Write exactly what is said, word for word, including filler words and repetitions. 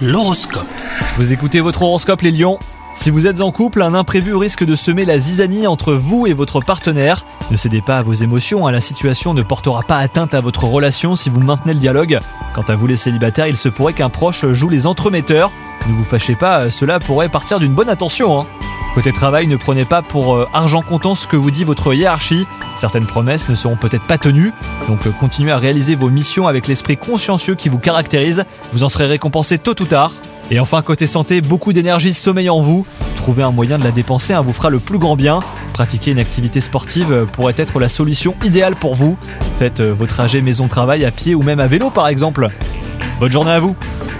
L'horoscope. Vous écoutez votre horoscope les lions. Si vous êtes en couple, un imprévu risque de semer la zizanie entre vous et votre partenaire. Ne cédez pas à vos émotions, hein, la situation ne portera pas atteinte à votre relation si vous maintenez le dialogue. Quant à vous les célibataires, il se pourrait qu'un proche joue les entremetteurs. Ne vous fâchez pas, cela pourrait partir d'une bonne intention. Hein. Côté travail, ne prenez pas pour euh, argent comptant ce que vous dit votre hiérarchie. Certaines promesses ne seront peut-être pas tenues, donc euh, continuez à réaliser vos missions avec l'esprit consciencieux qui vous caractérise. Vous en serez récompensé tôt ou tard. Et enfin, côté santé, beaucoup d'énergie sommeille en vous. Trouver un moyen de la dépenser hein, vous fera le plus grand bien. Pratiquer une activité sportive pourrait être la solution idéale pour vous. Faites euh, vos trajets maison-travail à pied ou même à vélo par exemple. Bonne journée à vous!